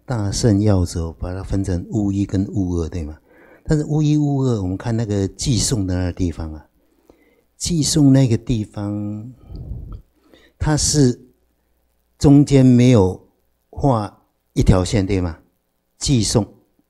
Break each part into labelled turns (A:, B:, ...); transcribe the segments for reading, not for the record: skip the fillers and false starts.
A: 大圣要者把它分成物一跟物二，对吗？但是物一物二，我们看那个寄送的那个地方啊，寄送那个地方，它是中间没有画一条线，对吗？寄送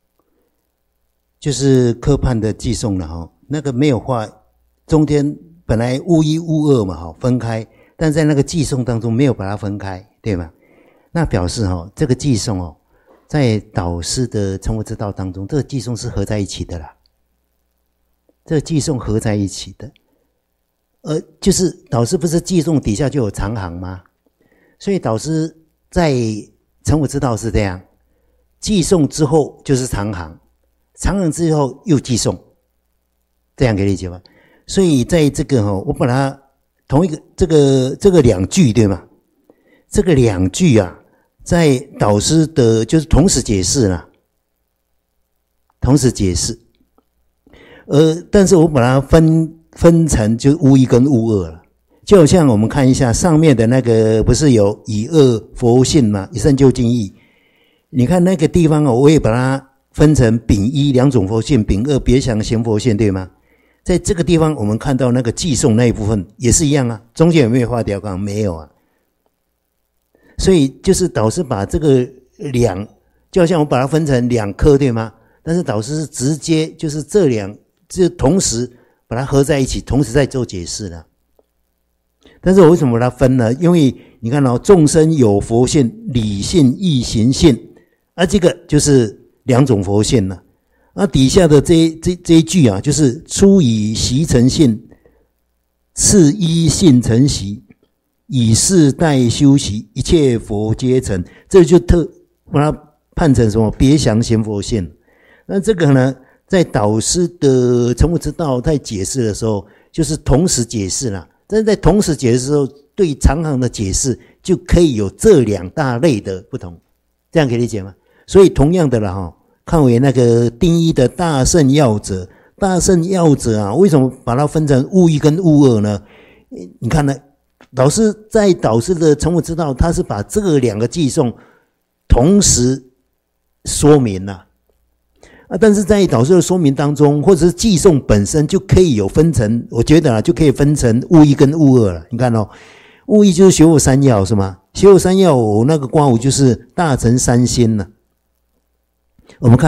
A: 就是科判的寄送了哈，那个没有画中间，本来物一物二嘛哈分开，但在那个寄送当中没有把它分开，对吗？那表示这个寄送在导师的成佛之道当中，这个寄送是合在一起的啦。这个寄送合在一起的，就是导师不是寄送底下就有长行吗？所以导师在成佛之道是这样，寄送之后就是长行，长行之后又寄送，这样可以理解吗？所以在这个我把它同一个这个两句对吗？这个两句啊，在导师的就是同时解释啦，同时解释，但是我把它分成就物一跟物二了，就好像我们看一下上面的那个不是有以二佛性吗？以圣究竟义，你看那个地方我也把它分成丙一两种佛性，丙二别想行佛性，对吗？在这个地方我们看到那个寄送那一部分也是一样啊，中间有没有画条杠？没有啊。所以就是导师把这个就好像我把它分成两科，对吗？但是导师是直接就是就同时把它合在一起，同时在做解释了。但是我为什么把它分呢？因为你看众生有佛性、理性、意行性，这个就是两种佛性了。底下的这一句啊，就是初以习成性，次依性成习，以是待修习，一切佛皆成，这就把它判成什么？别想行佛性。那这个呢，在导师的成佛之道在解释的时候，就是同时解释啦。但是在同时解释的时候，对长行的解释就可以有这两大类的不同，这样可以理解吗？所以同样的啦看为那个定一的大圣要者，大圣要者啊，为什么把它分成物一跟物二呢？你看呢？导师的成佛之道，他是把这个两个寄送同时说明了但是在导师的说明当中，或者是寄送本身就可以有分成，我觉得就可以分成物一跟物二了。你看物一就是学佛三要是吗？学佛三要我那个观五就是大乘三心了。我们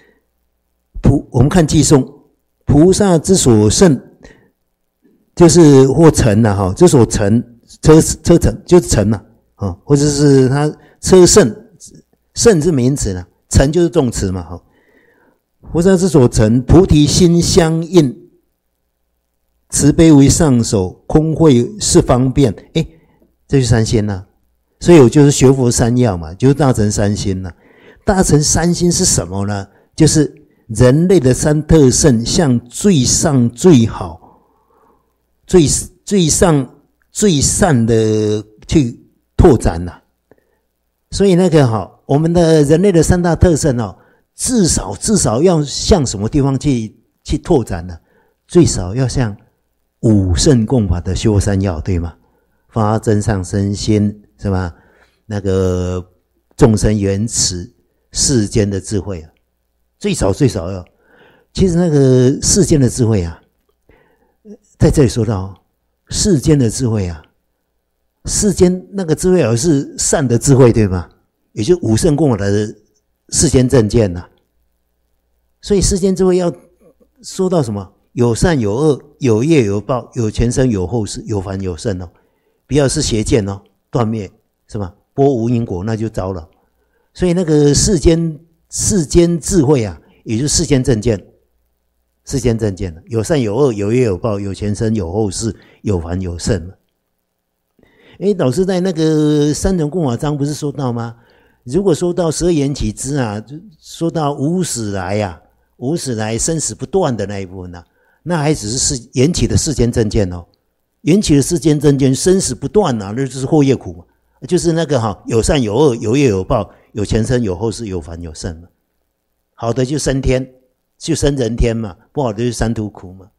A: 看寄送，菩萨之所胜，就是或成了之所成车成就是成了或者是他车胜，胜是名词了，成就是动词嘛菩萨之所成，菩提心相应，慈悲为上首，空慧是方便，这就是三心了。所以我就是学佛三要嘛，就是大乘三心了。大乘三心是什么呢？就是人类的三特胜向最上最好、最上最善的去拓展了。所以我们的人类的三大特胜至少要向什么地方去拓展呢？最少要向五圣共法的修三要，对吗？发真上身心是吧？那个众生缘起世间的智慧最少要。其实那个世间的智慧在这里说到世间的智慧世间那个智慧是善的智慧，对吗？也就五圣共法的世间正见所以世间智慧要说到什么？有善有恶，有业有报，有前生有后世，有凡有圣不要是邪见断灭是吧？波无因果那就糟了。所以那个世间智慧也就是世间正见，有善有恶，有业有报，有前生有后世，有凡有圣。老师在那个三乘共法章不是说到吗？如果说到十二缘起支说到无始来生死不断的那一部分那还只是缘起的世间正见缘起的世间正见生死不断那就是祸业苦就是那个有善有恶，有业有报，有前生有后世，有凡有圣好的就升天，就升人天嘛，不好的就三途苦嘛。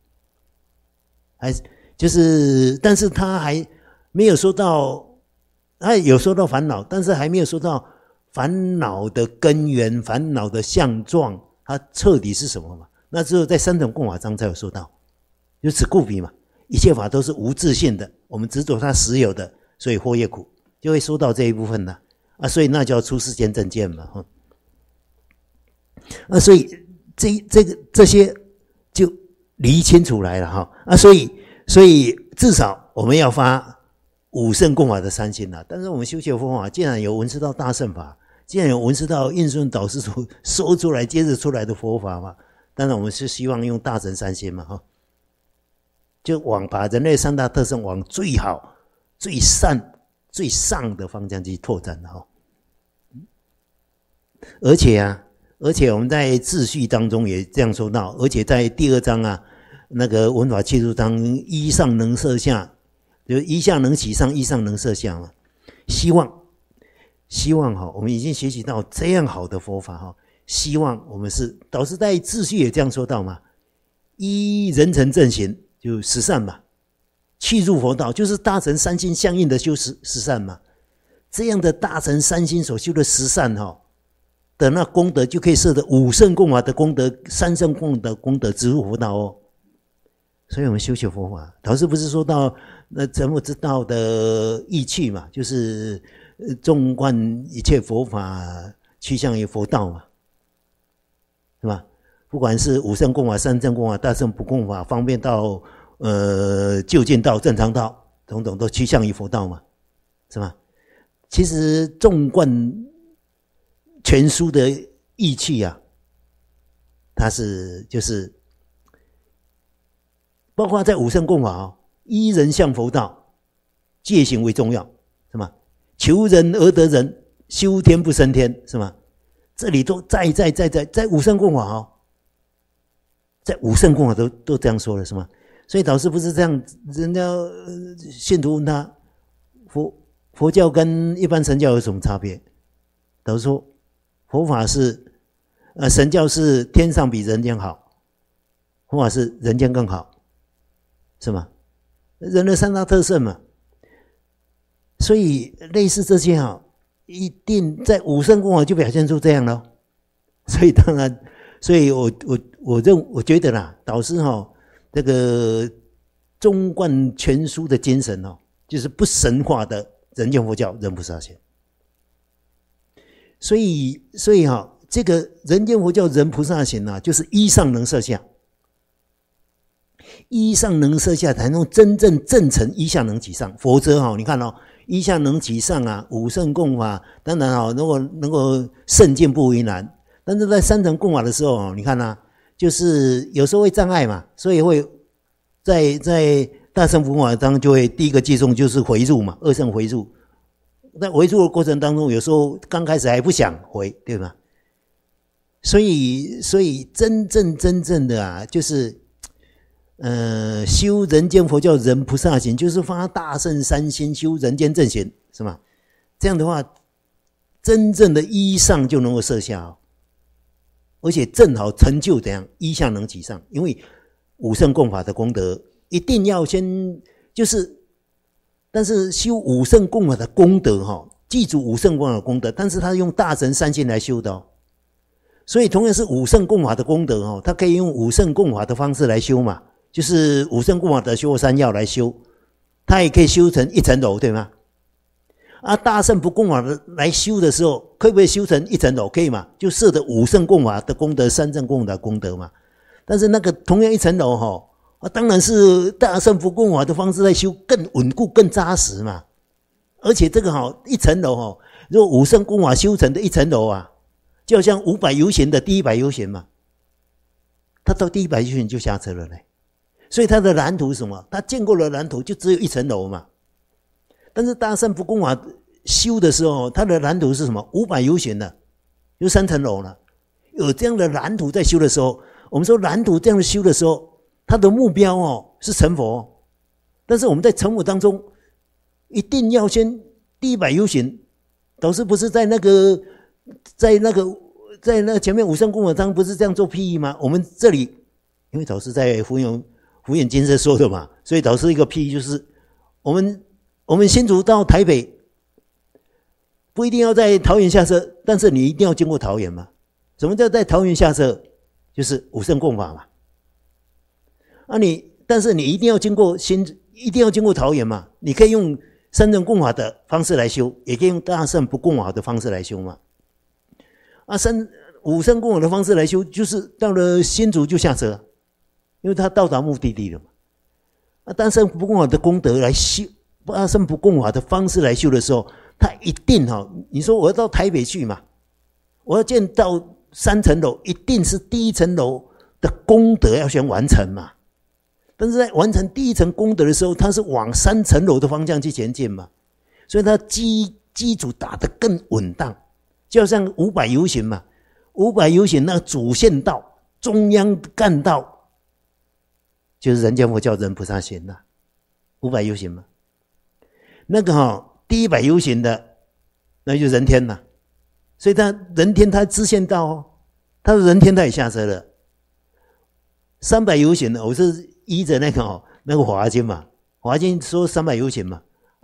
A: 但是他还没有说到，他有说到烦恼，但是还没有说到烦恼的根源、烦恼的相状，它彻底是什么嘛？那只有在三乘共法章才有说到，就此故彼嘛，一切法都是无自性的，我们执着它实有的，所以惑业苦，就会说到这一部分了啊，所以那叫出世间正见嘛，所以这些就理清楚来了哈啊，所以至少我们要发五乘共法的三心了。但是我们修学佛法，既然有闻思到大乘法，既然有闻思到印顺导师所说出来、揭示出来的佛法嘛，当然我们是希望用大乘三心嘛哈，就往把人类三大特性往最好、最善、最上的方向去拓展的哈。而且我们在秩序当中也这样说到，而且在第2章啊，那个文法契入章，一上能摄下，就一下能起上，一上能摄下嘛。希望哈，我们已经学习到这样好的佛法哈，希望我们是导师在秩序也这样说到嘛，一人成正行就十善嘛，去入佛道就是大乘三心相应的修十善嘛，这样的大乘三心所修的十善哈的那功德，就可以摄得五乘共法的功德、三乘共的功德，直入佛道哦。所以我们修学佛法，导师不是说到那成佛之道的意趣嘛，就是纵观一切佛法，趋向于佛道嘛，是吧？不管是五乘共法、三乘共法、大乘不共法，方便到究竟道、正常道，种种都趋向于佛道嘛，是吧？其实纵观全书的意趣啊，它是就是包括在五乘共法哦，依人向佛道，戒行为重要，是吗？求人而得人，修天不生天，是吗？这里都在五乘共法哦，在五乘共法都这样说了，是吗？所以导师不是这样，人家信徒问他，佛教跟一般神教有什么差别？导师说，佛法是神教是天上比人间好，佛法是人间更好，是吗？人的三大特色嘛，所以类似这些一定在五乘共法就表现出这样了。所以当然，所以我觉得啦，导师这个纵贯全书的精神就是不神化的人间佛教人菩萨行。所以这个人间佛教人菩萨行就是依上能摄下，依上能摄下才能真正正成依下能起上，否则你看依下能起上五乘共法当然如果能够胜进不为难，但是在三乘共法的时候你看就是有时候会障碍嘛，所以会在大乘佛法当中就会第一个寄送就是回入嘛，二乘回入，在回入的过程当中有时候刚开始还不想回，对吧？所以真正的就是修人间佛教人菩萨行，就是发大乘三心修人间正行，是吗？这样的话真正的依上就能够摄下而且正好成就怎样依下能起上，因为五乘共法的功德一定要先就是但是修五乘共法的功德记住五乘共法的功德，但是他用大乘三心来修的所以同样是五乘共法的功德他可以用五乘共法的方式来修嘛，就是五乘共法的修三要来修，他也可以修成一层楼，对吗？大乘不共法的来修的时候，可不可以修成一层楼？可以嘛？就摄得五乘共法的功德、三乘共法的功德嘛。但是那个同样一层楼当然是大乘不共法的方式来修，更稳固、更扎实嘛。而且这个一层楼如果五乘共法修成的一层楼就好像500由行的第100由行嘛，他到第100由行就下车了嘞。所以他的蓝图是什么？他建构的蓝图就只有一层楼嘛。但是大乘不共法修的时候，他的蓝图是什么？500由行的，就3层楼了。有这样的蓝图在修的时候，我们说蓝图这样的修的时候，他的目标是成佛。但是我们在成佛当中，一定要先第100由行。导师不是在那个前面五乘共法章不是这样做譬喻吗？我们这里因为导师在福眼精舍说的嘛，所以导师一个譬喻就是我们新竹到台北不一定要在桃园下车， 但是你一定要经过桃园嘛。什么叫在桃园下车？就是五圣共法嘛。但是你一定要经过桃园嘛。你可以用三乘共法的方式来修，也可以用大乘不共法的方式来修嘛。五圣共法的方式来修，就是到了新竹就下车，因为他到达目的地了嘛。大乘不共法的功德来修，大乘不共法的方式来修的时候，他一定你说我要到台北去嘛，我要建到3层楼，一定是第1层楼的功德要先完成嘛。但是在完成第1层功德的时候，他是往3层楼的方向去前进嘛，所以他基础打得更稳当。就好像500游行嘛，500游行那个主线道、中央干道，就是人间佛教人菩萨行呐，500游行嘛。那个第100游行的，那就是人天了。所以他人天他支线道他人天他也下车了。300游行的，我是依着那个华经嘛，华经说300游行嘛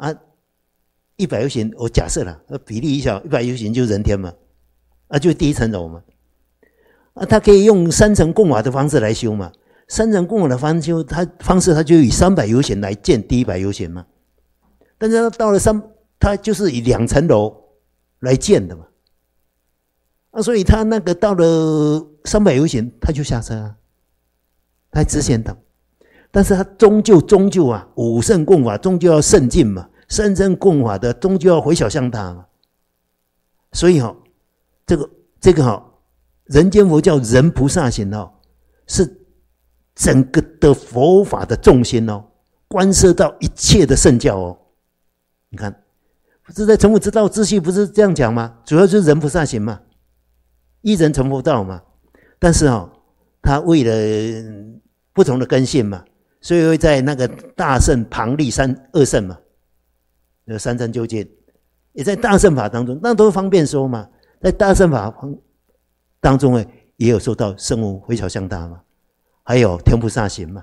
A: ，100游行我假设了，比例一小，100游行就是人天嘛，就第1层楼嘛。他可以用3乘共法的方式来修嘛，3乘共法的方式他就以300游行来建第100游行嘛。但是他到了他就是以2层楼来建的嘛。所以他那个到了300游行他就下车啊，他支线道。但是他终究五圣共法终究要圣进嘛，3乘共法的终究要回小向大嘛。所以这个人间佛教人菩萨行是整个的佛法的重心关涉到一切的圣教你看，不是在成佛之道之系不是这样讲吗？主要就是人菩萨行嘛，一人成佛道嘛。但是他为了不同的根性嘛，所以会在那个大乘旁立二乘嘛，三乘究竟也在大乘法当中，那都方便说嘛。在大乘法当中也有说到圣无回小向大嘛，还有天菩萨行嘛，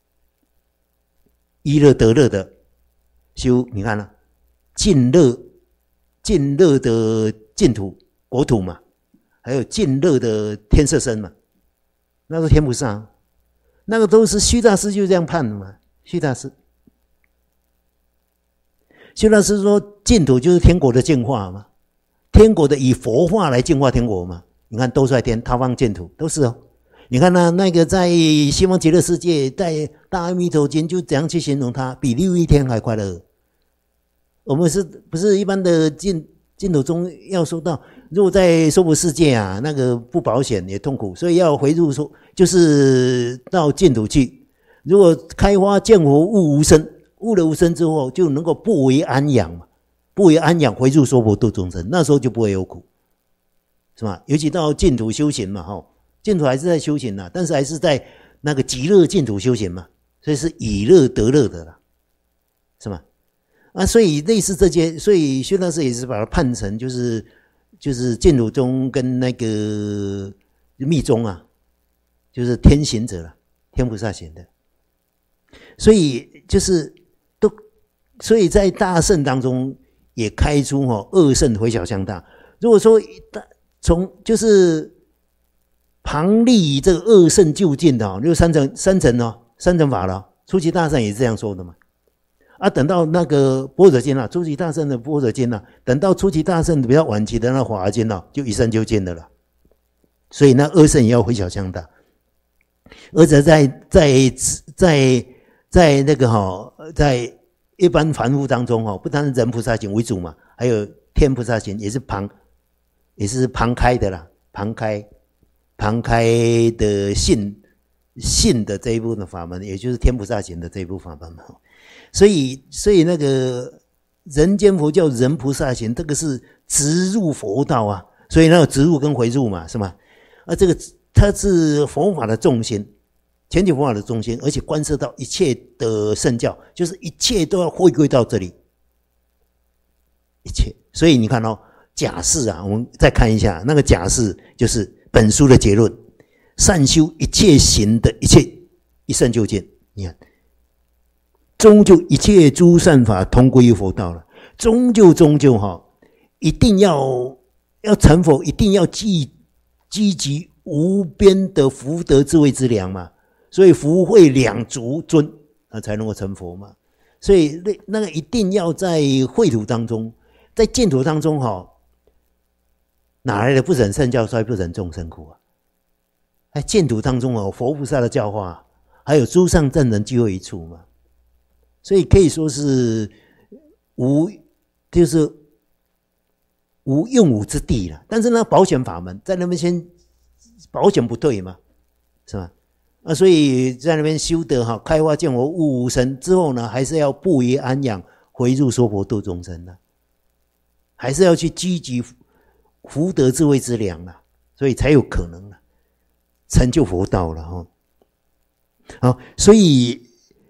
A: 依乐得乐的修，你看尽乐的净土国土嘛，还有尽乐的天色身嘛，那是天菩萨。那个都是虚大师就这样判的嘛。虚大师说净土就是天国的净化嘛，天国的以佛化来净化天国嘛。你看兜率天、他方净土都是你看那个在西方极乐世界，在大阿弥陀经就怎样去形容它，比6亿天还快乐。我们不是一般的净土中要说到，如果在娑婆世界那个不保险也痛苦，所以要回入就是到净土去。如果开花见佛悟无生，悟了无生之后，就能够不为安养嘛，不为安养回入娑婆度众生，那时候就不会有苦，是吧？尤其到净土修行嘛，净土还是在修行但是还是在那个极乐净土修行嘛，所以是以乐得乐的啦，是吗？所以类似这些，所以薛大师也是把它判成就是净土宗跟那个密宗就是天行者啦，天菩萨行的。所以所以在大乘当中也开出二乘回小向大。如果说从就是旁立这个二乘就近的就是三乘法了，初期大乘也是这样说的嘛。等到那个般若经初期大乘的般若经等到初期大乘比较晚期的那华经就一乘就近的了。所以那二乘也要回小向大。而且在那个在一般凡夫当中不单是人菩萨行为主嘛，还有天菩萨行也是旁开的啦，旁开的信的这一部分法门，也就是天菩萨行的这一部分法门。所以那个人间佛教人菩萨行，这个是直入佛道所以那个直入跟回入嘛，是吗？这个它是佛法的重心，全体佛法的中心，而且关涉到一切的圣教，就是一切都要回归到这里，一切。所以你看假释我们再看一下那个假释，就是本书的结论：善修一切行的一切一圣就见。你看，终究一切诸善法同归于佛道了。终究一定要要成佛，一定要积集无边的福德智慧之粮嘛，所以福慧两足尊，才能够成佛嘛。所以那个一定要在秽土当中，在净土当中哪来的不忍圣教衰，不忍众生苦啊？在净土当中佛菩萨的教化，还有诸上正人聚会一处嘛，所以可以说是就是无用武之地了。但是呢，保险法门在那边先保险不对嘛，是吧？所以在那边修得开花见佛悟无生之后呢，还是要不遗安养回入娑婆度众生的，还是要去积集福德智慧之粮了，所以才有可能成就佛道了好，所以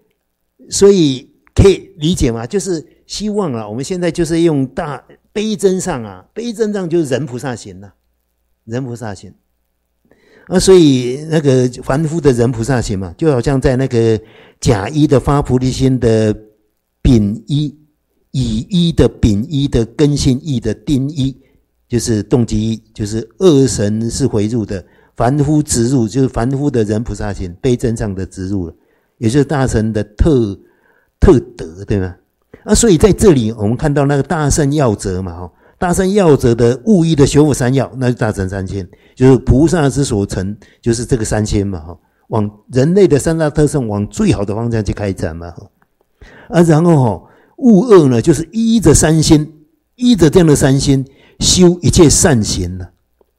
A: 可以理解吗？就是希望我们现在就是用大悲真上悲真上就是人菩萨行人菩萨行所以那个凡夫的人菩萨行嘛，就好像在那个甲一的发菩提心的丙一，乙一的丙一的根性一的丁一，就是动机一，就是二神是回入的，凡夫直入就是凡夫的人菩萨行，悲真上的直入了，也就是大乘的特德，对吗？所以在这里我们看到那个大乘要则嘛，大乘要则的悟一的修佛三要，那是大乘三千，就是菩萨之所成，就是这个三千嘛，往人类的三大特性往最好的方向去开展嘛，然后悟二呢，就是依着三心，依着这样的三心修一切善行了。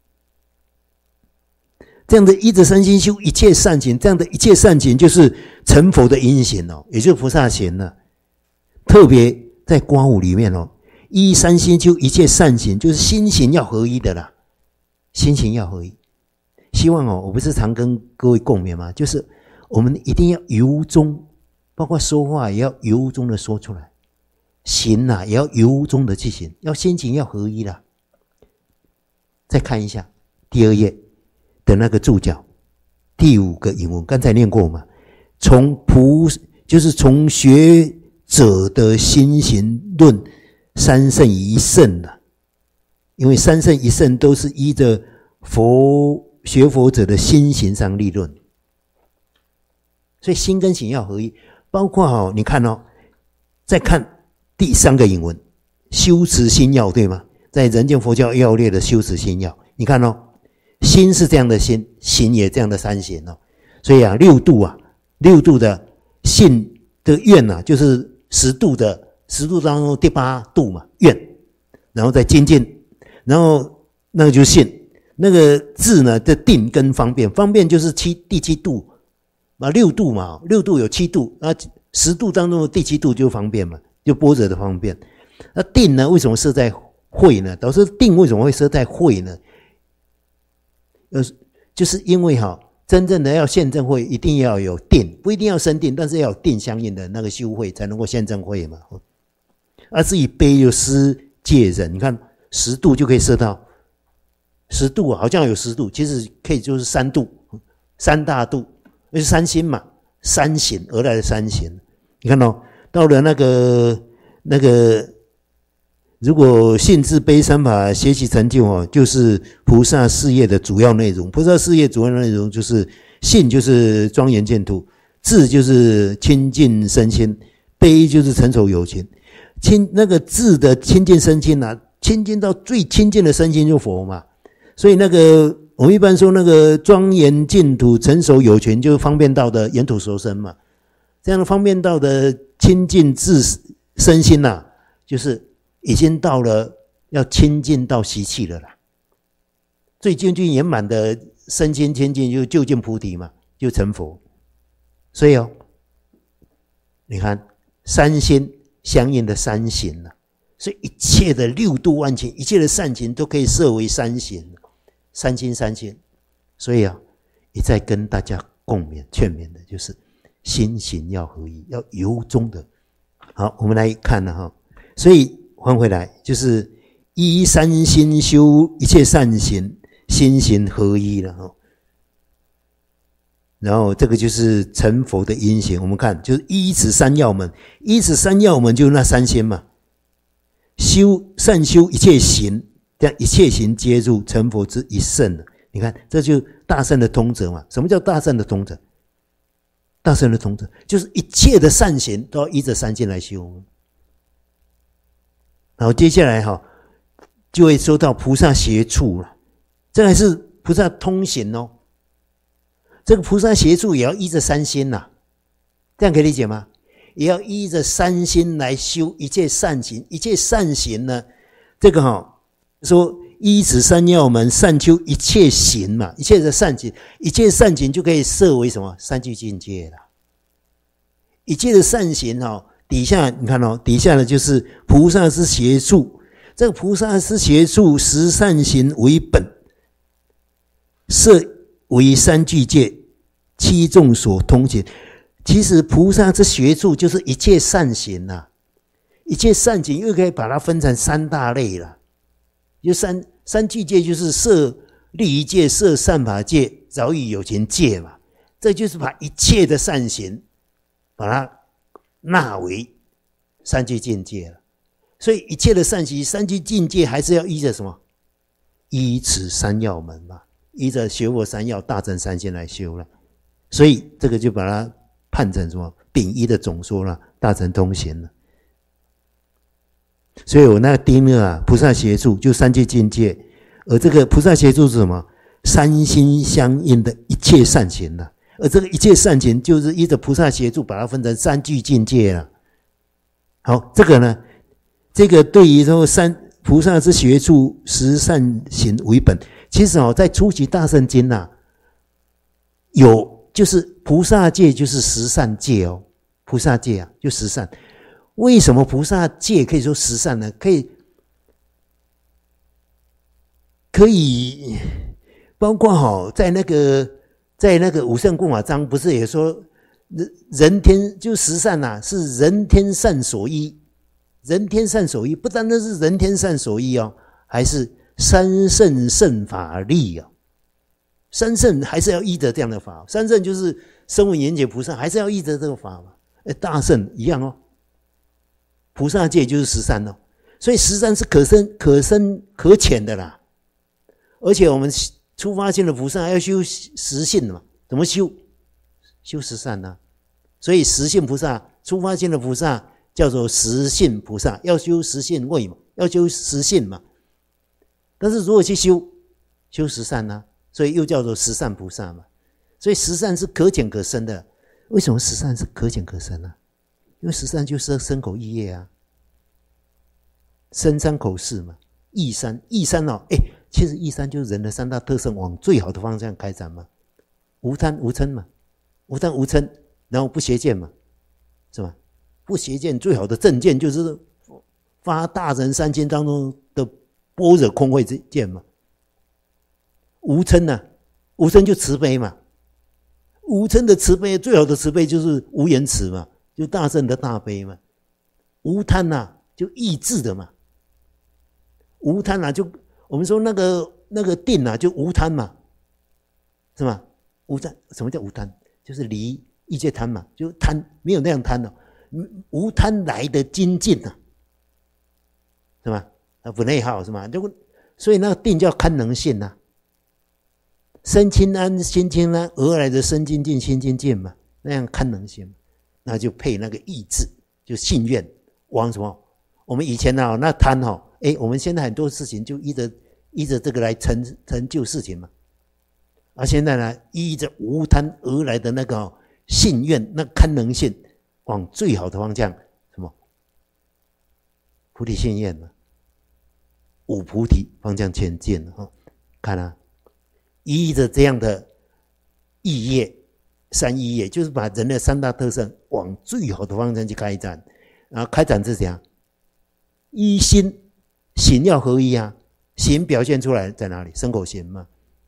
A: 这样的依着三心修一切善行，这样的一切善行就是成佛的因行也就是菩萨行了。特别在观五里面依三心修一切善行，就是心行要合一的啦，心行要合一。希望我不是常跟各位共勉吗？就是我们一定要由衷，包括说话也要由衷的说出来，行也要由衷的去行，要心情要合一啦。再看一下第2页的那个注脚，第5个引文，刚才念过嘛，就是从学者的心行论三圣一圣因为三圣一圣都是依着学佛者的心行上立论，所以心跟行要合一。包括你看再看第3个引文，修持心要，对吗？在人间佛教要略的修持心要，你看心是这样的心，行也这样的三行所以六度的信的愿就是10度当中第8度嘛，愿，然后再精进，然后那个就是信，那个智呢的定跟方便，方便就是第7度6度嘛，6度有7度10度当中的第7度就方便嘛，就般若的方便。那定呢为什么设在慧呢？导师定为什么会设在慧呢？就是因为真正的要现证慧，一定要有定，不一定要生定，但是要有定相应的那个修慧，才能够现证慧嘛。至于悲就施戒忍，你看10度就可以设到10度好像有10度，其实可以就是3度，3大度，就是三心嘛，三行而来的三行。你看到了那个如果信自悲三法学习成就就是菩萨事业的主要内容。菩萨事业主要内容就是信就是庄严净土，智就是清净身心，悲就是成熟有情。那个智的清净身心清净到最清净的身心就佛嘛。所以我们一般说那个庄严净土成熟有情，就是方便道的圆土熟身嘛。这样的方便道的清净智身心就是已经到了要清净到习气了啦，最精进圆满的身心清净就究竟菩提嘛，就成佛。所以你看三心相应的三行所以一切的6度万情，一切的善行都可以设为三行，三心。所以一再跟大家共勉劝勉的就是心行要合一，要由衷的。好，我们来看所以换回来就是依三心修一切善行，心行合一了然后这个就是成佛的因行。我们看就是依此三要门，依此三要门就是那三心嘛，善修一切行， 这样一切行皆入成佛之一圣了。你看，这就大圣的通则嘛。什么叫大圣的通则？大圣的通则就是一切的善行都要依着三心来修。然后接下来就会说到菩萨协处了，这还是菩萨通行哦。这个菩萨协处也要依着三心呐，这样可以理解吗？也要依着三心来修一切善行。一切善行呢，这个说依此三要门善修一切行嘛，一切的善行，一切善行就可以设为什么？三聚境界了。一切的善行底下你看底下的就是菩萨之协处。这个菩萨之协处，十善行为本，设为三聚界，七众所通行。其实菩萨之协处就是一切善行啊，一切善行又可以把它分成三大类了。就三聚界就是摄利益界、摄善法界、饶益有情界嘛。这就是把一切的善行把它纳为三聚境界了。所以一切的善行，三聚境界还是要依着什么？依此三要门嘛，依着学佛三要、大乘三心来修了。所以这个就把它判成什么？丙一的总说了，大乘通行了。所以我那个丁呢菩萨协处就三界境界，而这个菩萨协处是什么？三心相应的一切善行了。而这个一切善行就是依着菩萨协处把它分成三聚境界了。好，这个呢，这个对于说菩萨之协处十善行为本，其实在初期大乘经有就是菩萨戒就是十善戒哦，菩萨戒就十善。为什么菩萨戒可以说十善呢？可以包括在那个五圣供法章不是也说人天就十善是人天善所依，人天善所依不单单是人天善所依还是三圣圣法力三圣还是要依着这样的法，三圣就是声闻缘觉菩萨还是要依着这个法嘛。大圣一样菩萨戒就是十善所以十善是可深可浅的啦。而且我们初发心的菩萨要修十信嘛，怎么修？修十善所以十信菩萨，初发心的菩萨叫做十信菩萨，要修十信位嘛，要修十信嘛。但是如果去修十善所以又叫做十善菩萨嘛。所以十善是可浅可深的。为什么十善是可浅可深因为十善就是身口意业身三口四嘛。意三其实意三就是人的三大特性往最好的方向开展嘛。无贪无嗔嘛，无贪无嗔，然后不邪见嘛，是吧？不邪见最好的正见就是发大乘三经当中的般若空慧之见嘛。无嗔无嗔就慈悲嘛。无嗔的慈悲，最好的慈悲就是无言慈嘛，就大乘的大悲嘛。无贪就意志的嘛。无贪就我们说那个定就无贪嘛，是吧？无贪，什么叫无贪？就是离一切贪嘛，就贪没有那样贪无贪来的精进是吧？不内耗是吧？所以那个定叫堪能性身轻安心轻安而来的身精进心精进嘛，那样堪能性，那就配那个意志，就信愿往什么？我们以前那贪我们现在很多事情就依着这个来成就事情嘛。而现在呢，依着无贪而来的那个信愿，那堪能性往最好的方向，什么？菩提信愿嘛，五菩提方向前进看依着这样的意业，三意业就是把人的三大特性往最好的方向去开展。然后开展是怎样？一心要合一行表现出来在哪里？身口行嘛。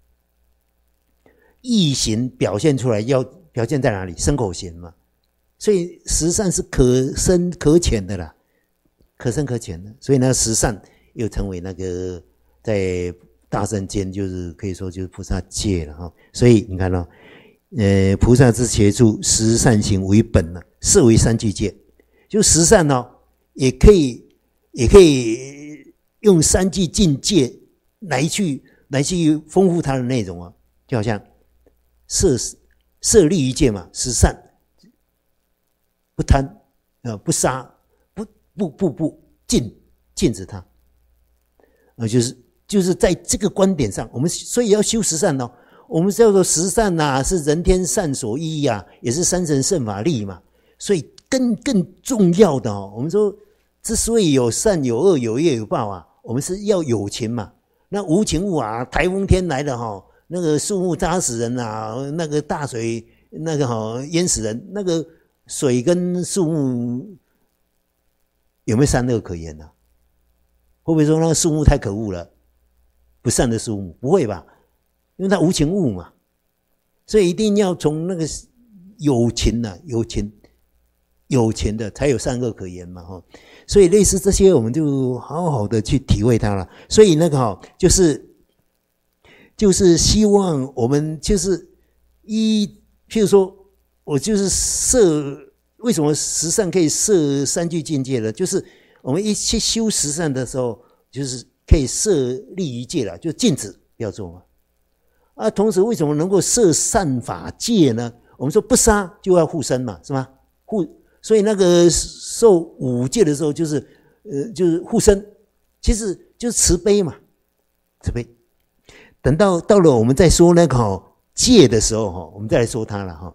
A: 意行表现出来要表现在哪里？身口行嘛。所以十善是可深可浅的啦，可深可浅的。所以呢，十善又成为那个在大乘间就是可以说就是菩萨戒了所以你看菩萨之协处十善行为本设为三聚界，就十善也可以用三聚境界来去丰富它的内容啊，就好像设立一戒嘛，十善，不贪不杀，不禁止它，就是在这个观点上，我们所以要修十善哦。我们叫做十善啊，是人天善所依啊，也是三乘圣法力嘛。所以更重要的哦，我们说之所以有善有恶有业有报啊，我们是要有情嘛。那无情物啊，台风天来了哈，那个树木扎死人啊，那个大水那个淹死人，那个水跟树木有没有善恶可言呢？会不会说那个树木太可恶了？不善的树木不会吧？因为它无情物嘛，所以一定要从那个有情啊，有情的才有善恶可言嘛哈。所以类似这些，我们就好好的去体会它了。所以那个就是希望我们就是譬如说，我就是为什么十善可以摄三聚境界呢？就是我们一去修十善的时候，就是可以设立一戒了，就禁止不要做嘛。同时为什么能够设善法戒呢？我们说不杀就要护身嘛，是吗？所以那个受五戒的时候，就是护身，其实就是慈悲嘛，慈悲。等到了我们再说那个戒的时候，我们再来说它了哈。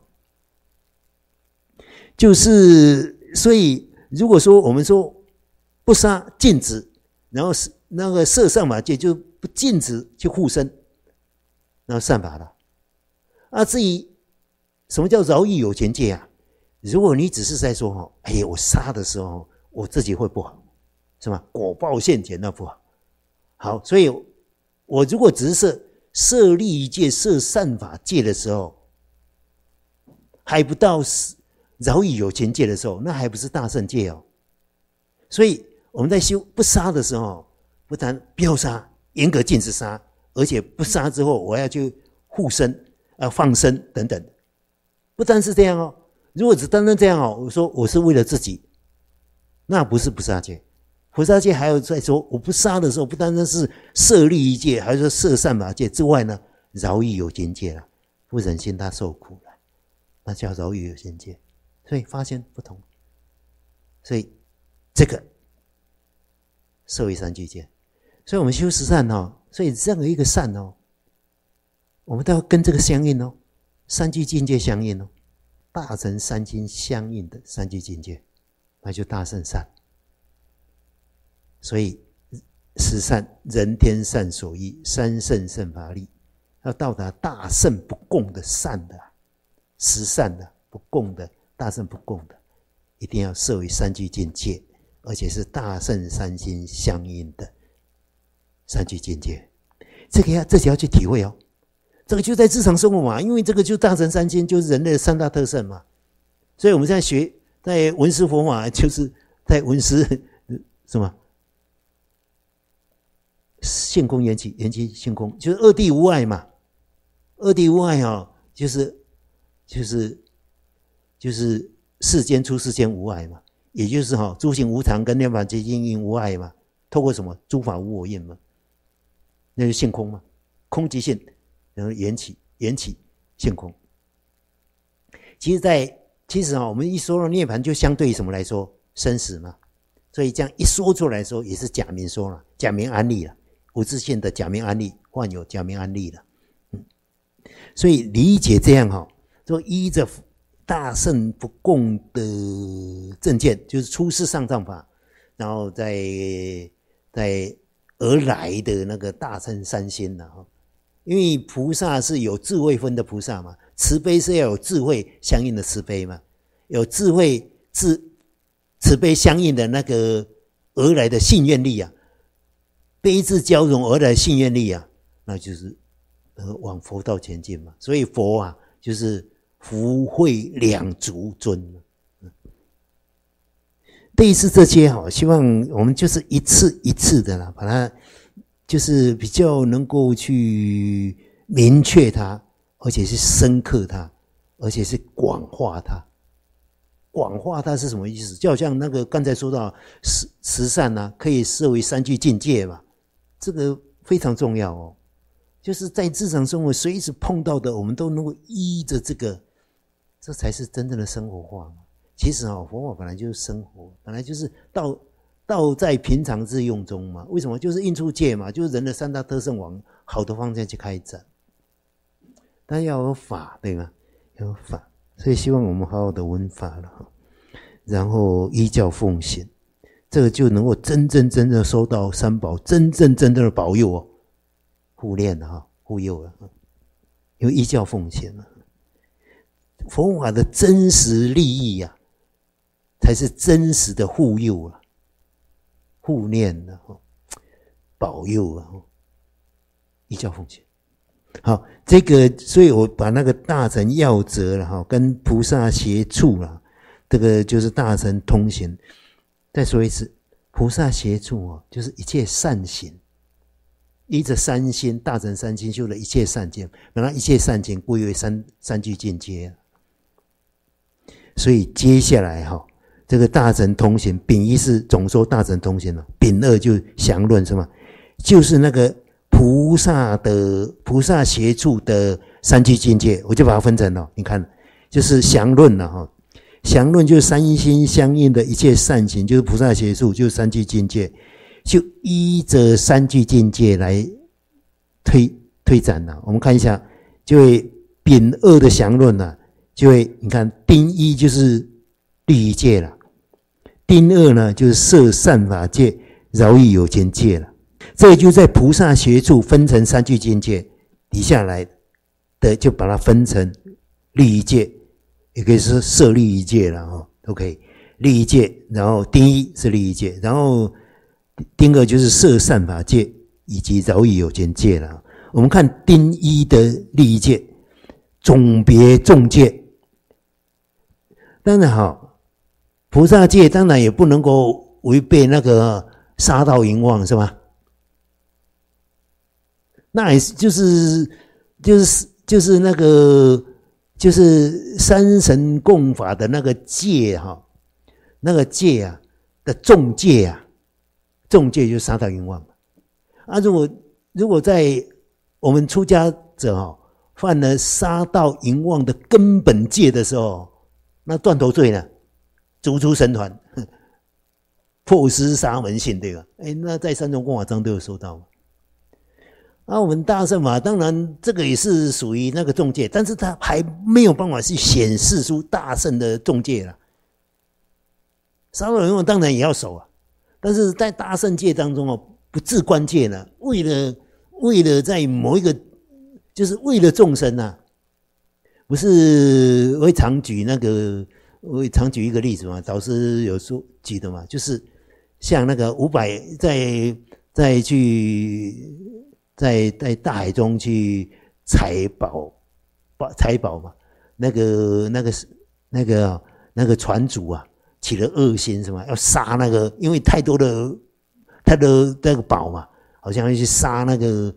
A: 就是所以如果说我们说不杀禁止，然后那个设善法戒就不禁止去护身，然后善法了。至于什么叫饶益有情戒啊？如果你只是在说我杀的时候我自己会不好，是吧？果报现前那不好。好，所以我如果只是设立一戒设善法戒的时候，还不到饶益有情戒的时候，那还不是大圣戒哦。所以我们在修不杀的时候，不但不要杀，严格禁止杀，而且不杀之后我要去护身放生等等。不单是这样哦，如果只单单这样我说我是为了自己，那不是不杀戒。菩萨戒还有在说，我不杀的时候，不单单是设立一戒，还是说设善法戒之外呢，饶益有情戒了，不忍心他受苦了，那叫饶益有情戒。所以发现不同，所以这个摄为三聚戒。所以我们修十善所以任何一个善我们都要跟这个相应三聚境界相应大乘三经相应的三聚境界，那就大圣善。所以十善人天善所依，三圣圣法力，要到达大圣不共的善的十善的不共的大圣不共的，一定要设为三聚境界，而且是大圣三心相应的三聚境界。这个自己要去体会这个就在日常生活嘛，因为这个就大乘三心就是人类的三大特圣嘛。所以我们现在学在闻思佛法，就是在闻思什么性空缘起，缘起性空，就是二谛无碍嘛。二谛无碍就是世间出世间无碍嘛，也就是诸行无常跟念法结晶因无碍嘛。透过什么诸法无我应嘛，那就是性空嘛，空即性，然后缘起性空。其实我们一说到涅槃，就相对于什么来说？生死嘛。所以这样一说出来说，也是假名说了，假名安立了，无自性的假名安立，幻有假名安立了。所以理解这样说依着大圣不共的正见，就是出世上藏法，然后在而来的那个大乘三心因为菩萨是有智慧分的菩萨嘛，慈悲是要有智慧相应的慈悲嘛，有智慧慈悲相应的那个而来的信愿力悲智交融而来的信愿力那就是往佛道前进嘛。所以佛就是福慧两足尊。类似这些希望我们就是一次一次的把它就是比较能够去明确它，而且是深刻它，而且是广化它。广化它是什么意思？就好像那个刚才说到十善可以设为三聚境界嘛，这个非常重要哦。就是在日常生活随时碰到的，我们都能够依着这个，这才是真正的生活化嘛。其实佛法本来就是生活，本来就是道在平常日用中嘛。为什么？就是应处界嘛，就是人的三大特性往好的方向去开展。但要有法，对吗？要有法，所以希望我们好好的闻法了，然后依教奉行，这个就能够真正收到三宝真正的保佑哦，护念了护佑了，有依教奉行了。佛法的真实利益啊，才是真实的护佑啊，护念啊，保佑啊，依教奉行。好，这个，所以我把那个大乘要则了跟菩萨协处了，这个就是大乘通行。再说一次，菩萨协处就是一切善行，依着三心，大乘三心修的一切善行，把它一切善行归为三具境界。所以接下来这个大乘通行，丙一是总说大乘通行了，丙二就详论什么，就是那个菩萨协处的三具境界，我就把它分成了，你看，就是详论了详论就是三心相应的一切善行，就是菩萨协处，就是三具境界，就依着三具境界来推展了。我们看一下，就会丙二的详论了，就会你看丁一就是律仪戒了，丁二呢就是摄善法戒、饶益有情戒了。这就在菩萨协处分成三具境界，底下来的就把它分成律仪戒，也可以是摄律仪戒了都可以。律仪戒，然后丁一是律仪戒，然后丁二就是摄善法戒以及饶益有情戒了。我们看丁一的律仪戒，总别众戒。当然菩萨戒当然也不能够违背那个杀盗淫妄，是吧？那也是就是那个就是三神共法的那个戒那个戒的重戒重戒就是杀盗淫妄如果在我们出家者犯了杀盗淫妄的根本戒的时候，那断头罪呢，逐出僧团，破失沙门性，对吧？那在三种共法章都有说到。我们大乘法当然这个也是属于那个重戒，但是它还没有办法去显示出大乘的重戒了。杀盗淫妄当然也要守但是在大乘戒当中不至关戒呢，为了在某一个，就是为了众生不是我会常举一个例子嘛，导师有说举的嘛，就是像那个500在大海中去采宝嘛，那个船主起了恶心，什么要杀那个，因为太多的那个宝嘛，好像要去杀那个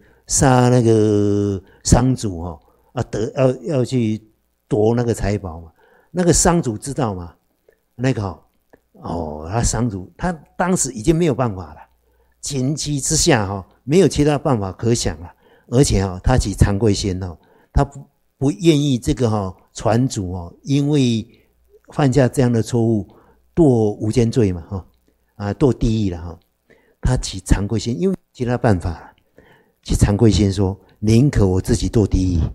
A: 商主要去夺那个财宝嘛。那个商主知道吗？那个他商主他当时已经没有办法了，紧急之下没有其他办法可想了，而且他起惭愧心他不愿意这个船主因为犯下这样的错误堕无间罪嘛堕地狱了他起惭愧心，因为其他办法起惭愧心说宁可我自己堕地狱，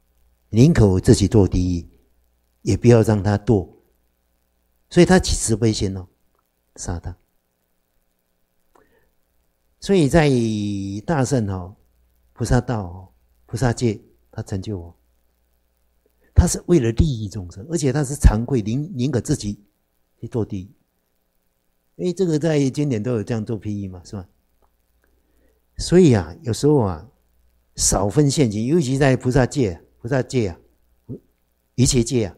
A: 也不要让他堕，所以他起慈悲心杀他。所以在大乘菩萨道菩萨戒他成就他是为了利益众生，而且他是惭愧宁可自己去堕地狱。这个在经典都有这样做譬喻嘛，是吧？所以有时候少分现行，尤其在菩萨戒一切戒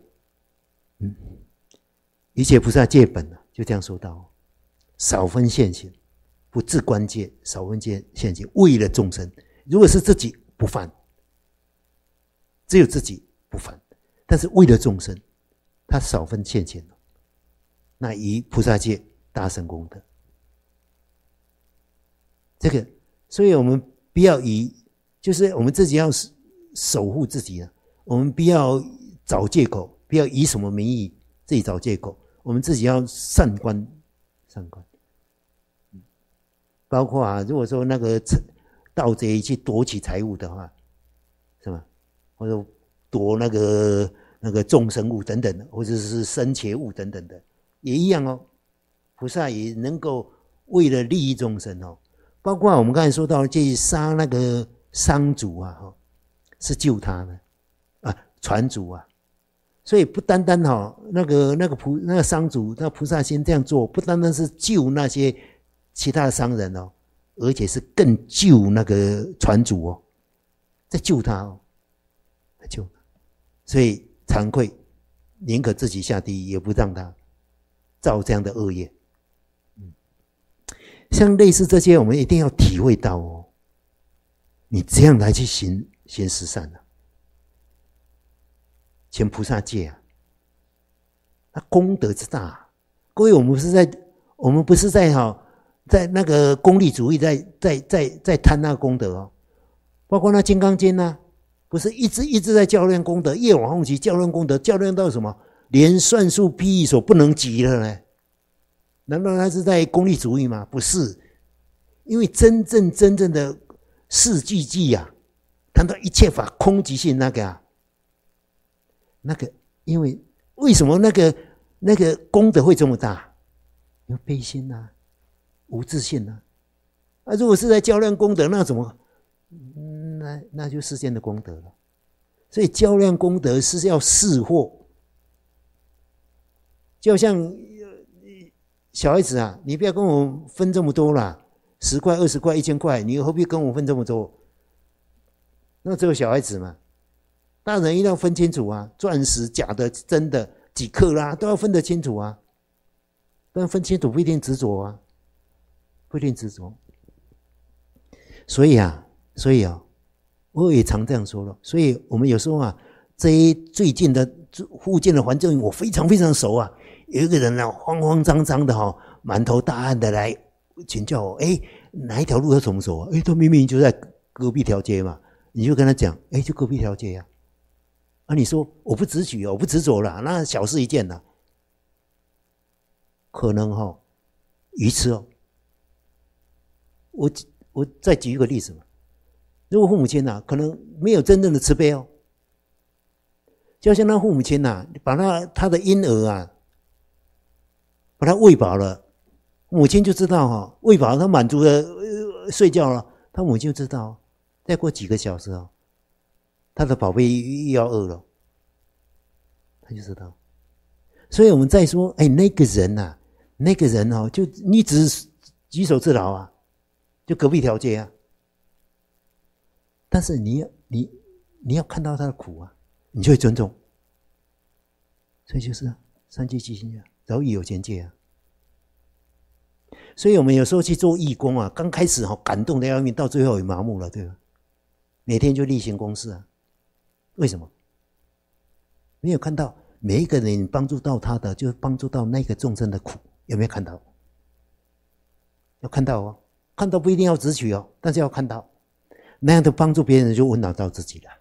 A: 一切菩萨戒本就这样说到少分现行，不至关戒，少分现行，为了众生。如果是自己不犯，只有自己不犯，但是为了众生，他少分现行，那以菩萨戒大乘功德。这个，所以我们不要就是我们自己要守护自己啊，我们不要找借口，不要以什么名义自己找借口，我们自己要善观。包括如果说那个盗贼去夺取财物的话，是吧？或者夺那个众生物等等的，或者是生切物等等的，也一样哦。菩萨也能够为了利益众生哦，包括我们刚才说到，去杀那个商主啊，是救他的船主啊。所以不单单那个商主，那菩萨先这样做，不单单是救那些其他的商人哦，而且是更救那个船主哦，在救他哦，在救他。所以惭愧，宁可自己下地狱，也不让他造这样的恶业。像类似这些，我们一定要体会到哦，你这样来去行十善啊，请菩萨戒啊，那功德之大。各位，我们不是在那个功利主义在贪那个功德哦，包括那《金刚经》啊，不是一直在教练功德，夜晚后期教练功德，教练到什么，连算术譬喻所不能及了呢？难道他是在功利主义吗？不是，因为真正的四句偈啊，谈到一切法空即性那个因为什么那个功德会这么大？有悲心啊，无自信啊。如果是在较量功德，那怎么？那就世间的功德了。所以较量功德是要识货，就像小孩子啊，你不要跟我分这么多啦，10块、20块、1000块，你何必跟我分这么多？那只有小孩子嘛。大人一定要分清楚啊，钻石假的真的几克拉都要分得清楚啊。但分清楚不一定执着啊，不一定执着。所以我也常这样说了。所以我们有时候这些最近的附近的环境我非常非常熟啊。有一个人慌慌张张的满头大汗的来请教我，哪一条路要怎么走啊？他明明就在隔壁条街嘛，你就跟他讲，就隔壁条街呀。你说我不执取我不执着了，那小事一件了。可能愚痴哦。我再举一个例子嘛，如果父母亲可能没有真正的慈悲哦，就像那父母亲把他的婴儿把他喂饱了，母亲就知道喂饱了，他满足了睡觉了，他母亲就知道再过几个小时他的宝贝又要饿了，他就知道。所以我们再说那个人就你只举手之劳就隔壁条街啊。但是你要看到他的苦你就会尊重。所以就是三界即心饶益有情界所以我们有时候去做义工刚开始感动的要命，到最后也麻木了，对吧？每天就例行公事为什么？没有看到每一个人帮助到他的，就是帮助到那个众生的苦，有没有看到？要看到看到不一定要执取但是要看到，那样的帮助别人就温暖到自己了，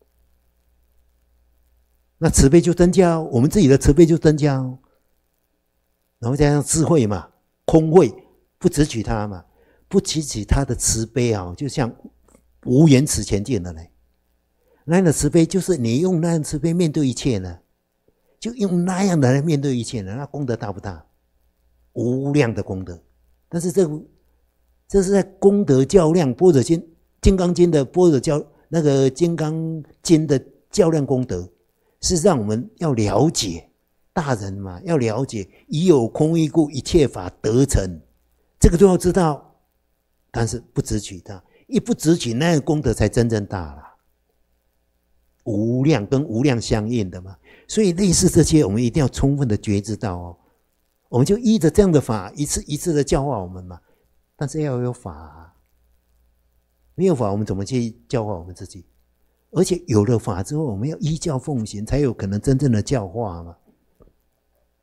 A: 那慈悲就增加我们自己的慈悲就增加然后加上智慧嘛，空慧，不执取他嘛，不执取他的慈悲就像无缘此前见了嘞。那样的慈悲就是你用那样的慈悲面对一切呢，就用那样的来面对一切呢，那功德大不大？无量的功德。但是这是在功德较量般若经金刚经的般若那个金刚经的较量功德，是让我们要了解，大人嘛要了解，以有空义故，一切法得成，这个都要知道。但是不执取它，一不执取，那个功德才真正大了。无量跟无量相应的嘛，所以类似这些我们一定要充分的觉知到我们就依着这样的法一次一次的教化我们嘛。但是要有法没有法我们怎么去教化我们自己？而且有了法之后，我们要依教奉行，才有可能真正的教化嘛。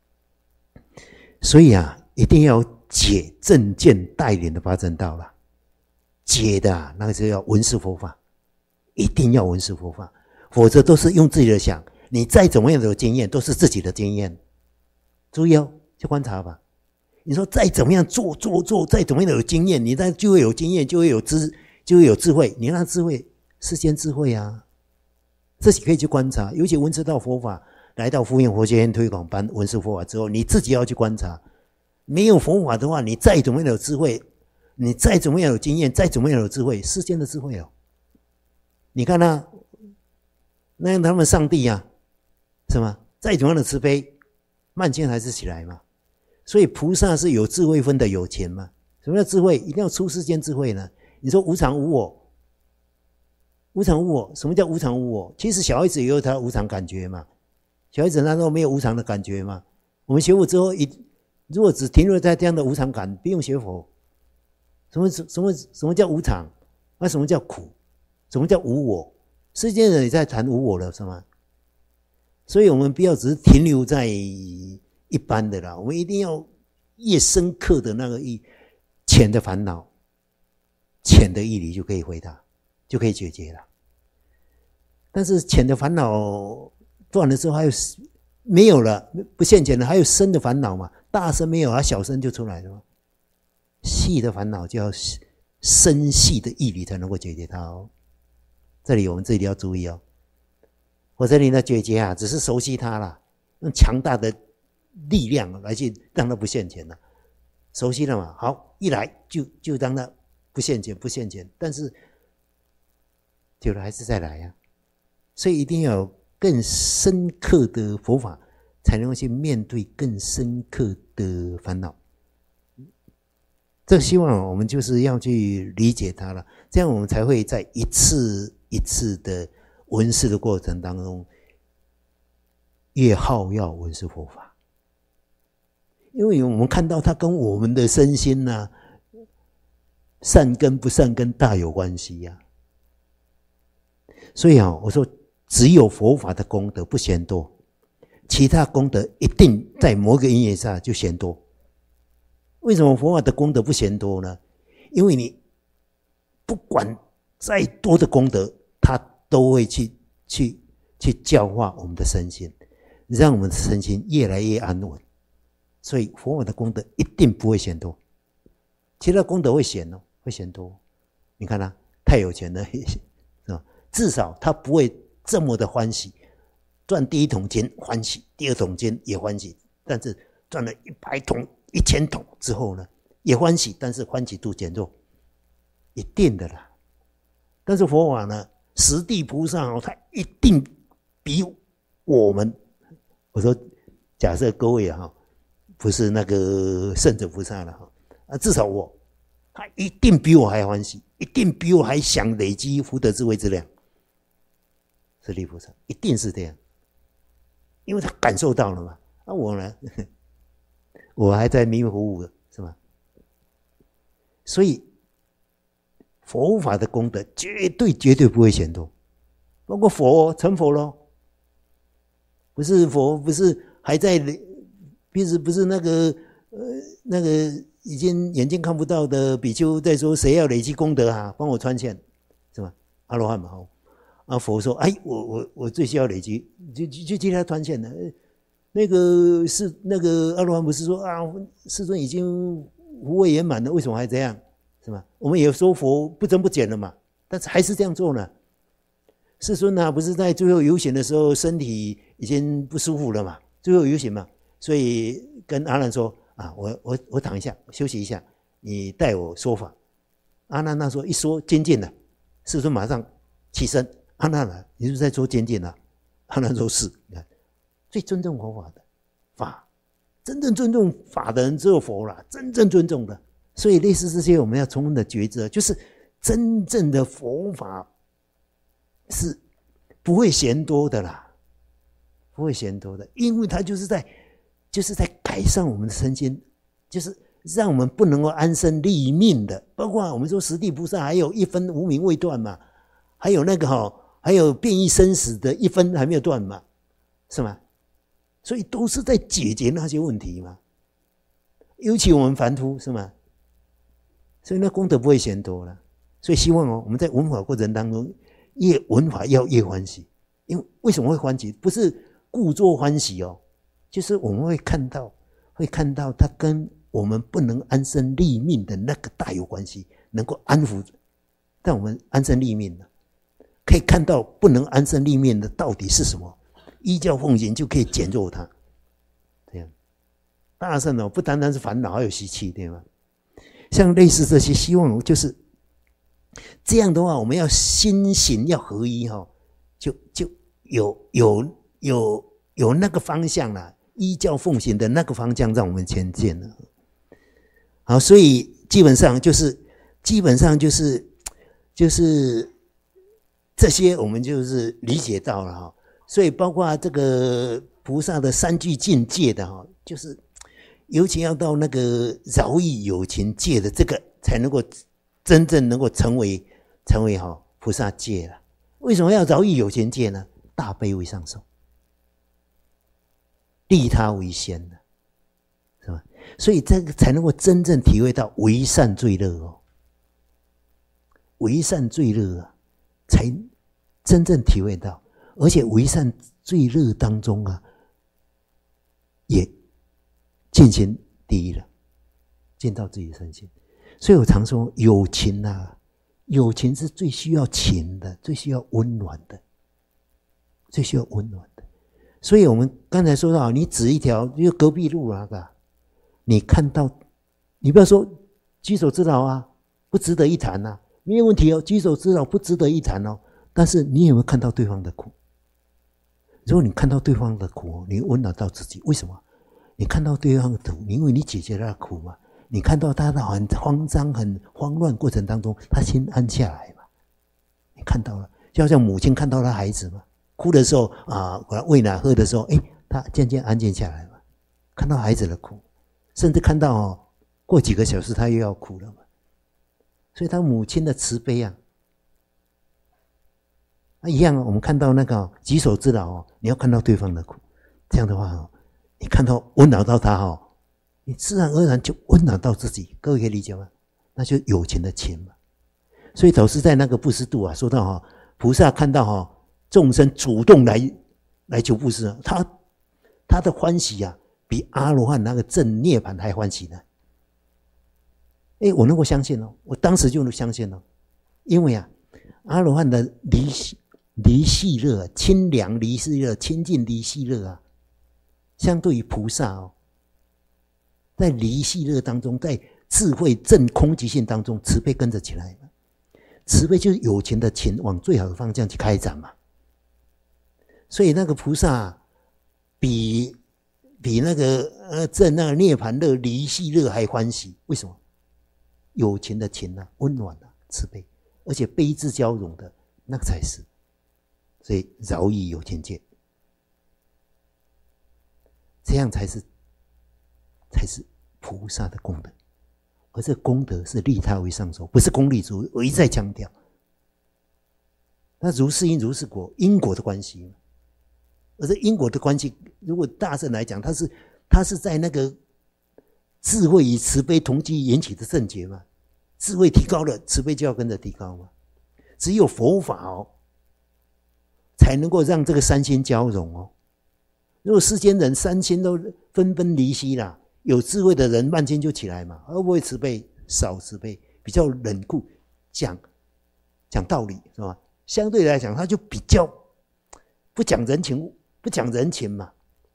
A: 所以一定要解正见带领的八正道了。 解的啊，那个就要闻思佛法，一定要闻思佛法，否则都是用自己的想。你再怎么样的经验，都是自己的经验。注意哦，去观察吧。你说再怎么样做，再怎么样的有经验，你就会有经验，就会有智慧。你那智慧，世间智慧啊，自己可以去观察。尤其闻思到佛法，来到福音佛学院推广班闻思佛法之后，你自己要去观察。没有佛法的话，你再怎么样有智慧，你再怎么样有经验，再怎么样有智慧，世间的智慧哦。你看啊，那他们上帝啊，是吗？再怎么样的慈悲，慢性还是起来嘛。所以菩萨是有智慧分的有钱嘛。什么叫智慧？一定要出世间智慧呢？你说无常无我，无常无我，什么叫无常无我？其实小孩子也有他无常感觉嘛。小孩子难道没有无常的感觉吗？我们学佛之后，如果只停留在这样的无常感，不用学佛。什么叫无常？那什么叫苦？什么叫无我？世间人也在谈无我了，是吗？所以我们不要只是停留在一般的啦，我们一定要越深刻的那个浅的烦恼，浅的义理就可以回答，就可以解决了。但是浅的烦恼断了之后，还有没有了，不现前了，还有深的烦恼嘛？大深没有，它小深就出来了嘛。细的烦恼就要深细的义理才能够解决它哦。这里我们要注意哦。我这里的解决啊，只是熟悉它啦，用强大的力量来去让它不现前了。熟悉了嘛？好，一来就让它不现前，但是久了还是再来啊。所以一定要有更深刻的佛法，才能够去面对更深刻的烦恼。这希望我们就是要去理解它了，这样我们才会在一次一次的闻思的过程当中，越好要闻思佛法。因为我们看到它跟我们的身心啊，善根不善根大有关系呀。所以啊，我说只有佛法的功德不嫌多，其他功德一定在某个因缘下就嫌多。为什么佛法的功德不嫌多呢？因为你不管再多的功德，它都会去教化我们的身心，让我们的身心越来越安稳。所以佛法的功德一定不会嫌多，其他功德会嫌多。你看啊，太有钱了，是吧？至少他不会这么的欢喜，赚第一桶金欢喜，第二桶金也欢喜，但是赚了100桶、1000桶之后呢，也欢喜，但是欢喜度减弱，一定的啦。但是佛法呢，十地菩萨他一定比我们，我说假设各位不是那个圣者菩萨了至少他一定比我还欢喜，一定比我还想累积福德智慧之量。十地菩萨一定是这样，因为他感受到了嘛。我呢，我还在迷迷糊糊的，是吧？所以佛法的功德绝对不会嫌多。包括佛成佛咯，不是佛，不是还在，不是那个已经眼睛看不到的比丘在说谁要累积功德啊，帮我穿线，是吧？阿罗汉嘛，佛说，我最需要累积，就替他穿线了。那个阿罗汉不是说世尊已经无畏圆满了，为什么还这样？是吧？我们也说佛不增不减了嘛，但是还是这样做呢。世尊不是在最后游行的时候身体已经不舒服了嘛，最后游行嘛，所以跟阿难说我躺一下休息一下，你带我说法。阿难那时候一说精进了，世尊马上起身，阿难你是不是在说精进啊？阿难说是。你看，最尊重佛法的法，真正尊重法的人只有佛了，真正尊重的。所以类似这些我们要充分的觉知，就是真正的佛法是不会嫌多的啦，不会嫌多的，因为它就是在改善我们的身心，就是让我们不能够安身立命的。包括我们说十地菩萨还有一分无明未断嘛，还有还有变异生死的一分还没有断嘛，是吗？所以都是在解决那些问题嘛。尤其我们凡夫，是吗？所以那功德不会嫌多了。 所以希望我们在闻法过程当中，越闻法要越欢喜。因为为什么会欢喜？不是故作欢喜就是我们会看到它跟我们不能安身立命的那个大有关系，能够安抚让我们安身立命的，可以看到不能安身立命的到底是什么，依教奉行就可以减弱它。这样大圣不单单是烦恼，还有习气，对吗？像类似这些，希望就是这样的话，我们要心行要合一就有那个方向啦，依教奉行的那个方向让我们前进了。好，所以基本上就是这些我们就是理解到了所以包括这个菩萨的三具境界的就是尤其要到那个饶益有情界的这个，才能够真正能够成为菩萨界了。为什么要饶益有情界呢？大悲为上首，利他为先的，是吧？所以这个才能够真正体会到为善最乐为善最乐才真正体会到，而且为善最乐当中也进行第一了，见到自己的身心。所以我常说有情有情是最需要情的，最需要温暖的，最需要温暖的。所以我们刚才说到，你指一条就隔壁路你看到，你不要说举手之劳不值得一谈没有问题举手之劳不值得一谈但是你有没有看到对方的苦？如果你看到对方的苦你温暖到自己，为什么？你看到对方的苦，因为你解决了他的苦嘛。你看到他的很慌张很慌乱过程当中，他先安下来嘛。你看到了，就好像母亲看到他孩子嘛，哭的时候给他喂奶喝的时候他渐渐安静下来嘛。看到孩子的苦，甚至看到过几个小时他又要哭了嘛。所以他母亲的慈悲一样我们看到那个举手之劳你要看到对方的苦，这样的话你看到温暖到他你自然而然就温暖到自己。各位可以理解吗？那就有情的情嘛。所以导师在那个布施度说到菩萨看到众生主动来求布施他的欢喜比阿罗汉那个证涅槃还欢喜呢。我能够相信我当时就能相信因为阿罗汉的离系乐清凉离系乐清净离系乐相对于菩萨在离系乐当中，在智慧正空寂性当中，慈悲跟着起来嘛。慈悲就是有情的情往最好的方向去开展嘛。所以那个菩萨比那个正那个涅槃乐离系乐还欢喜。为什么？有情的情温暖慈悲，而且悲智交融的那个才是。所以饶益有情界，这样才是菩萨的功德。而这功德是利他为上首，不是功利主义。我一再强调，那如是因如是果，因果的关系。而这因果的关系，如果大圣来讲，他是在那个智慧与慈悲同居引起的正觉嘛。智慧提高了，慈悲就要跟着提高嘛。只有佛法才能够让这个三心交融如果世间人三心都纷纷离析啦，有智慧的人慢心就起来嘛。会不会慈悲？少慈悲，比较冷酷，讲道理是吧？相对来讲，他就比较不讲人情嘛。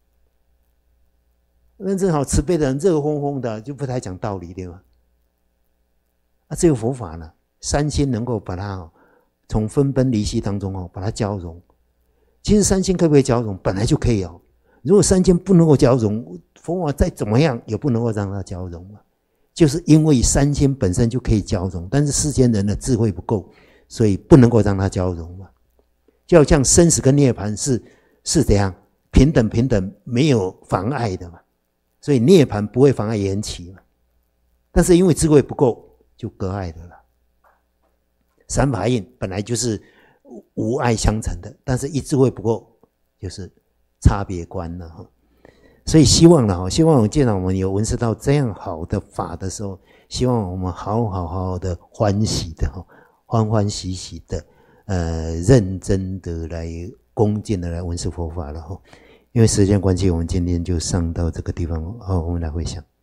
A: 那正好慈悲的人热烘烘的，就不太讲道理，对吗？只有佛法呢，三心能够把它从分崩离析当中把它交融。其实三心可不可以交融？本来就可以如果三心不能够交融，佛法再怎么样也不能够让它交融嘛。就是因为三心本身就可以交融，但是世间人的智慧不够，所以不能够让它交融嘛。就好像生死跟涅槃是怎样平等没有妨碍的嘛，所以涅槃不会妨碍缘起嘛。但是因为智慧不够，就隔碍的了。三法印本来就是无碍相成的，但是一智慧不够，就是差别观了所以希望见到我们有闻识到这样好的法的时候，希望我们好好的欢喜的欢欢喜喜的，认真的来恭敬的来闻思佛法了哈。因为时间关系，我们今天就上到这个地方，好，我们来回想。